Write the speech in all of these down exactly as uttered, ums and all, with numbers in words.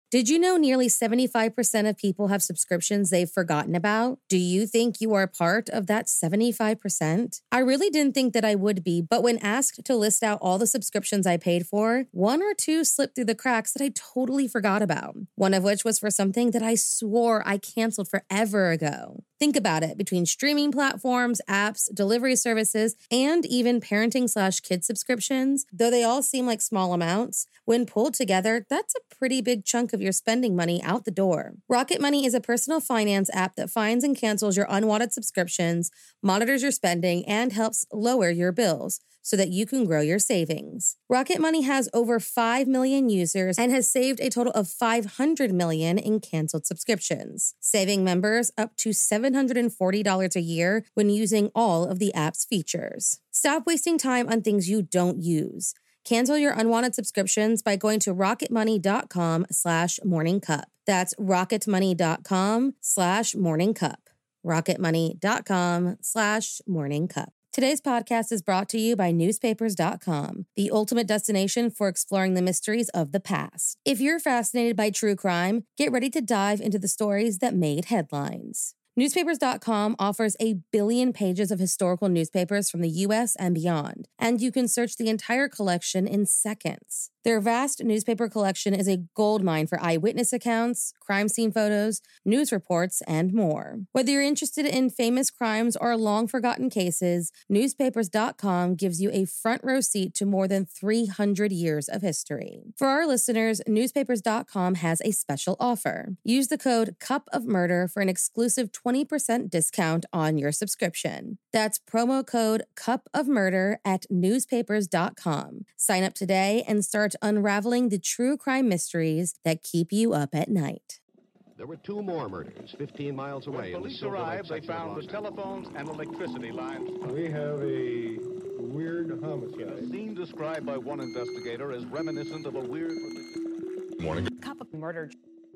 Did you know nearly seventy-five percent of people have subscriptions they've forgotten about? Do you think you are part of that seventy-five percent? I really didn't think that I would be, but when asked to list out all the subscriptions I paid for, one or two slipped through the cracks that I totally forgot about. One of which was for something that I swore I canceled forever ago. Think about it. Between streaming platforms, apps, delivery services, and even parenting slash kid subscriptions, though they all seem like small amounts, when pulled together, that's a pretty big chunk of your spending money out the door. Rocket Money is a personal finance app that finds and cancels your unwanted subscriptions, monitors your spending, and helps lower your bills so that you can grow your savings. Rocket Money has over five million users and has saved a total of five hundred million in canceled subscriptions, saving members up to seven hundred forty dollars a year when using all of the app's features. Stop wasting time on things you don't use. Cancel your unwanted subscriptions by going to rocketmoney.com slash morning cup. That's rocketmoney.com slash morning cup. rocketmoney.com slash morning cup. Today's podcast is brought to you by newspapers dot com, the ultimate destination for exploring the mysteries of the past. If you're fascinated by true crime, get ready to dive into the stories that made headlines. newspapers dot com offers a billion pages of historical newspapers from the U S and beyond, and you can search the entire collection in seconds. Their vast newspaper collection is a goldmine for eyewitness accounts, crime scene photos, news reports, and more. Whether you're interested in famous crimes or long-forgotten cases, newspapers dot com gives you a front row seat to more than three hundred years of history. For our listeners, newspapers dot com has a special offer. Use the code Cup of Murder for an exclusive twenty percent discount on your subscription. That's promo code Cup of Murder at newspapers dot com. Sign up today and start unraveling the true crime mysteries that keep you up at night. There were two more murders fifteen miles away. When police arrived, they found the telephones and electricity lines. We have a weird homicide. A scene described by one investigator as reminiscent of a weird... Morning. Cup of murder.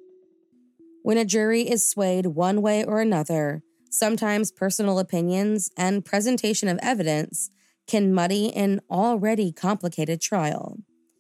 When a jury is swayed one way or another, sometimes personal opinions and presentation of evidence can muddy an already complicated trial.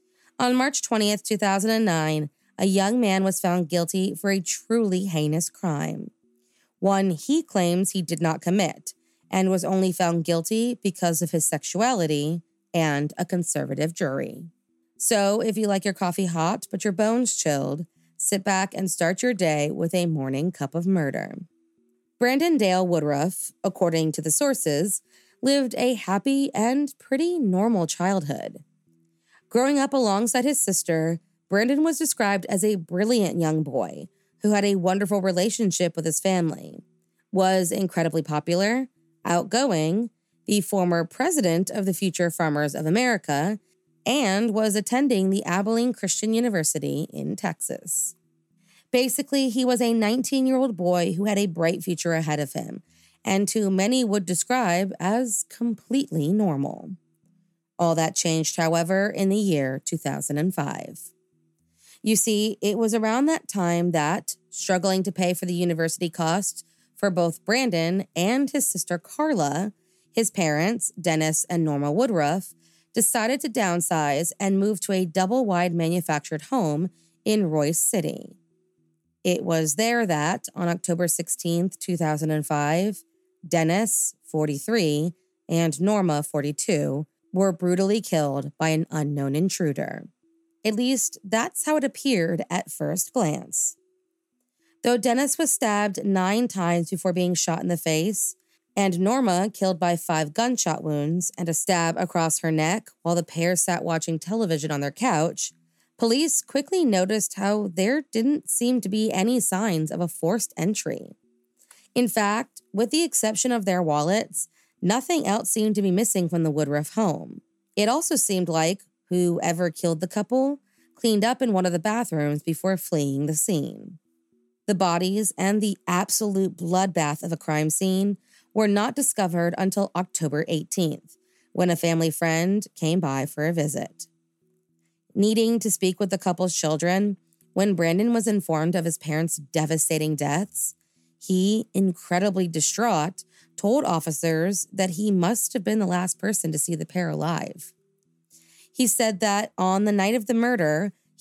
On March twentieth, two thousand nine, a young man was found guilty for a truly heinous crime. One he claims he did not commit, and was only found guilty because of his sexuality and a conservative jury. So, if you like your coffee hot but your bones chilled, sit back and start your day with a morning cup of murder. Brandon Dale Woodruff, according to the sources, lived a happy and pretty normal childhood. Growing up alongside his sister, Brandon was described as a brilliant young boy who had a wonderful relationship with his family, was incredibly popular, outgoing, the former president of the Future Farmers of America, and was attending the Abilene Christian University in Texas. Basically, he was a nineteen-year-old boy who had a bright future ahead of him, and who many would describe as completely normal. All that changed, however, in the year two thousand five. You see, it was around that time that, struggling to pay for the university costs for both Brandon and his sister Carla, his parents, Dennis and Norma Woodruff, decided to downsize and move to a double-wide manufactured home in Royce City. It was there that, on October sixteenth, two thousand five, Dennis, forty-three, and Norma, forty-two, were brutally killed by an unknown intruder. At least, that's how it appeared at first glance. Though Dennis was stabbed nine times before being shot in the face, and Norma killed by five gunshot wounds and a stab across her neck while the pair sat watching television on their couch, police quickly noticed how there didn't seem to be any signs of a forced entry. In fact, with the exception of their wallets, nothing else seemed to be missing from the Woodruff home. It also seemed like whoever killed the couple cleaned up in one of the bathrooms before fleeing the scene. The bodies and the absolute bloodbath of a crime scene were not discovered until October eighteenth, when a family friend came by for a visit. Needing to speak with the couple's children, when Brandon was informed of his parents' devastating deaths, he, incredibly distraught, told officers that he must have been the last person to see the pair alive. He said that on the night of the murder,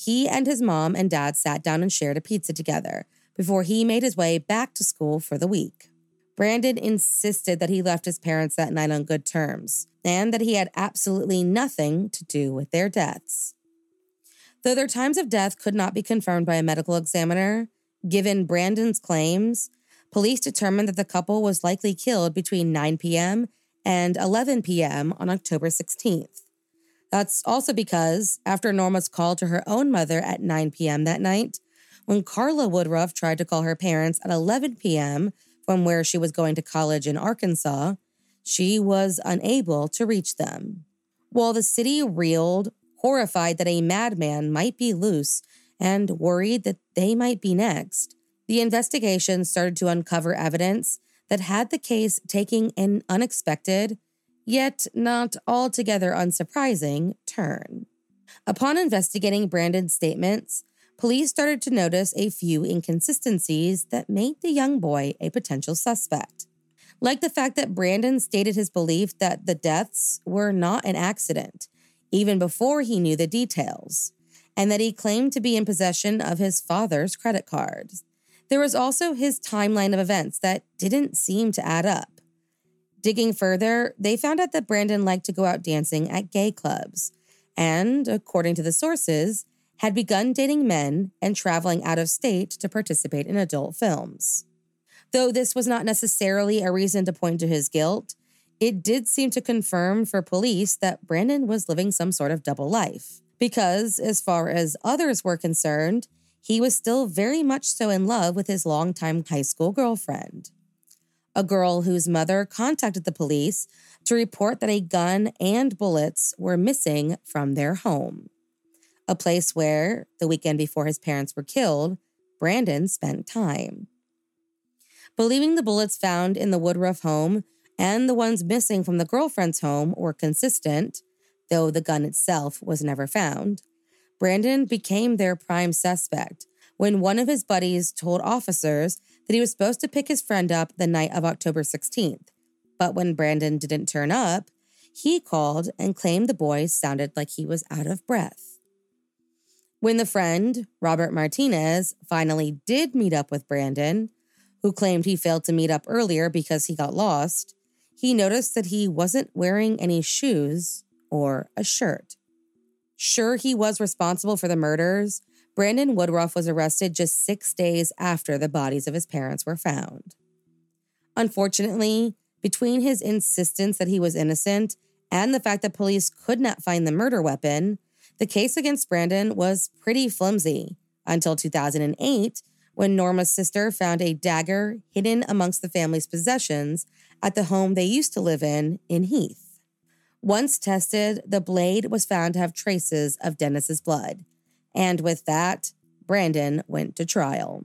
he and his mom and dad sat down and shared a pizza together before he made his way back to school for the week. Brandon insisted that he left his parents that night on good terms and that he had absolutely nothing to do with their deaths. Though their times of death could not be confirmed by a medical examiner, given Brandon's claims, police determined that the couple was likely killed between nine p.m. and eleven p.m. on October sixteenth. That's also because, after Norma's call to her own mother at nine p.m. that night, when Carla Woodruff tried to call her parents at eleven p.m. from where she was going to college in Arkansas, she was unable to reach them. While the city reeled, horrified that a madman might be loose and worried that they might be next, the investigation started to uncover evidence that had the case taking an unexpected, yet not altogether unsurprising, turn. Upon investigating Brandon's statements, police started to notice a few inconsistencies that made the young boy a potential suspect. Like the fact that Brandon stated his belief that the deaths were not an accident, even before he knew the details, and that he claimed to be in possession of his father's credit cards. There was also his timeline of events that didn't seem to add up. Digging further, they found out that Brandon liked to go out dancing at gay clubs and, according to the sources, had begun dating men and traveling out of state to participate in adult films. Though this was not necessarily a reason to point to his guilt, it did seem to confirm for police that Brandon was living some sort of double life, because as far as others were concerned, he was still very much so in love with his longtime high school girlfriend, a girl whose mother contacted the police to report that a gun and bullets were missing from their home, a place where, the weekend before his parents were killed, Brandon spent time. Believing the bullets found in the Woodruff home and the ones missing from the girlfriend's home were consistent, though the gun itself was never found, Brandon became their prime suspect when one of his buddies told officers that he was supposed to pick his friend up the night of October sixteenth. But when Brandon didn't turn up, he called and claimed the boy sounded like he was out of breath. When the friend, Robert Martinez, finally did meet up with Brandon, who claimed he failed to meet up earlier because he got lost, he noticed that he wasn't wearing any shoes or a shirt. Sure, he was responsible for the murders, Brandon Woodruff was arrested just six days after the bodies of his parents were found. Unfortunately, between his insistence that he was innocent and the fact that police could not find the murder weapon, the case against Brandon was pretty flimsy until two thousand eight, when Norma's sister found a dagger hidden amongst the family's possessions at the home they used to live in in Heath. Once tested, the blade was found to have traces of Dennis's blood, and with that, Brandon went to trial.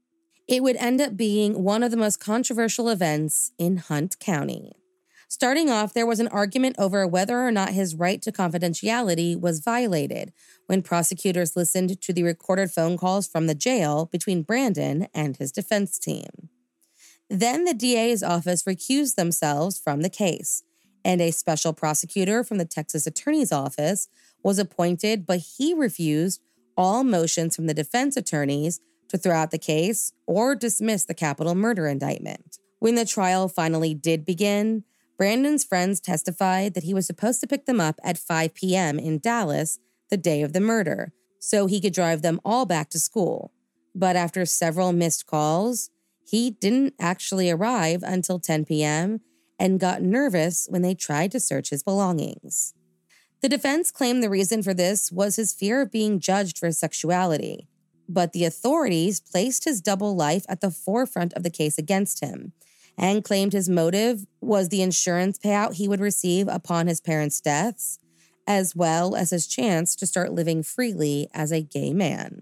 It would end up being one of the most controversial events in Hunt County. Starting off, there was an argument over whether or not his right to confidentiality was violated when prosecutors listened to the recorded phone calls from the jail between Brandon and his defense team. Then the D A's office recused themselves from the case, and a special prosecutor from the Texas Attorney's Office was appointed, but he refused all motions from the defense attorneys to throw out the case or dismiss the capital murder indictment. When the trial finally did begin, Brandon's friends testified that he was supposed to pick them up at five p.m. in Dallas the day of the murder, so he could drive them all back to school. But after several missed calls, he didn't actually arrive until ten p.m., and got nervous when they tried to search his belongings. The defense claimed the reason for this was his fear of being judged for his sexuality, but the authorities placed his double life at the forefront of the case against him and claimed his motive was the insurance payout he would receive upon his parents' deaths, as well as his chance to start living freely as a gay man.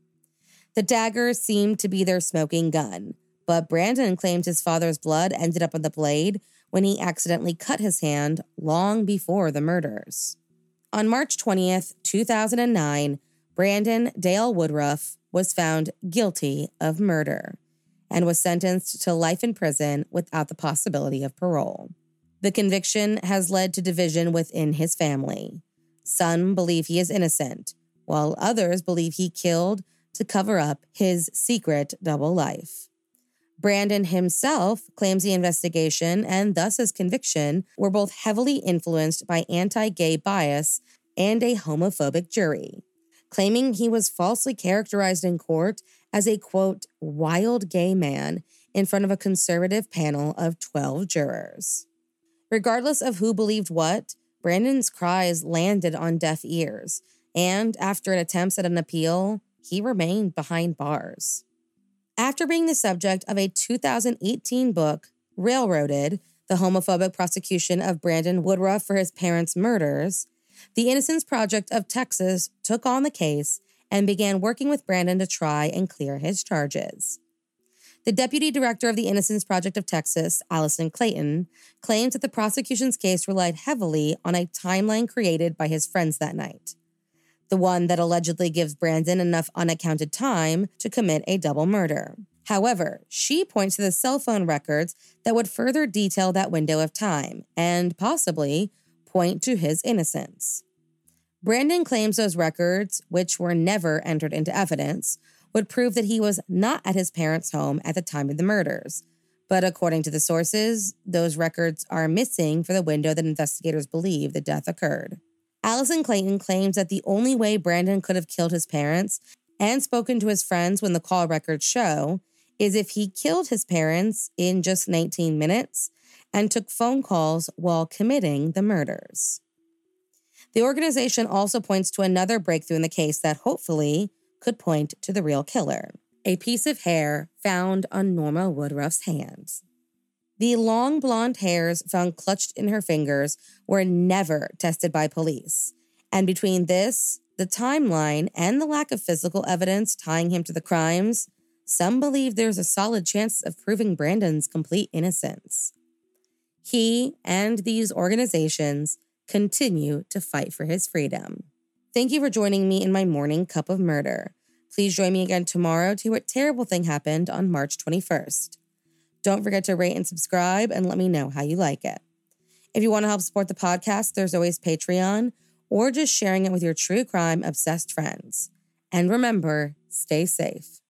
The dagger seemed to be their smoking gun, but Brandon claimed his father's blood ended up on the blade when he accidentally cut his hand long before the murders. On March twentieth, two thousand nine, Brandon Dale Woodruff was found guilty of murder and was sentenced to life in prison without the possibility of parole. The conviction has led to division within his family. Some believe he is innocent, while others believe he killed to cover up his secret double life. Brandon himself claims the investigation and thus his conviction were both heavily influenced by anti-gay bias and a homophobic jury, claiming he was falsely characterized in court as a, quote, wild gay man in front of a conservative panel of twelve jurors. Regardless of who believed what, Brandon's cries landed on deaf ears, and after an attempt at an appeal, he remained behind bars. After being the subject of a two thousand eighteen book, Railroaded, the homophobic prosecution of Brandon Woodruff for his parents' murders, the Innocence Project of Texas took on the case and began working with Brandon to try and clear his charges. The deputy director of the Innocence Project of Texas, Allison Clayton, claims that the prosecution's case relied heavily on a timeline created by his friends that night, the one that allegedly gives Brandon enough unaccounted time to commit a double murder. However, she points to the cell phone records that would further detail that window of time and possibly point to his innocence. Brandon claims those records, which were never entered into evidence, would prove that he was not at his parents' home at the time of the murders. But according to the sources, those records are missing for the window that investigators believe the death occurred. Allison Clayton claims that the only way Brandon could have killed his parents and spoken to his friends when the call records show is if he killed his parents in just nineteen minutes and took phone calls while committing the murders. The organization also points to another breakthrough in the case that hopefully could point to the real killer: a piece of hair found on Norma Woodruff's hands. The long blonde hairs found clutched in her fingers were never tested by police. And between this, the timeline, and the lack of physical evidence tying him to the crimes, some believe there's a solid chance of proving Brandon's complete innocence. He and these organizations continue to fight for his freedom. Thank you for joining me in my morning cup of murder. Please join me again tomorrow to hear what terrible thing happened on March twenty-first. Don't forget to rate and subscribe and let me know how you like it. If you want to help support the podcast, there's always Patreon or just sharing it with your true crime obsessed friends. And remember, stay safe.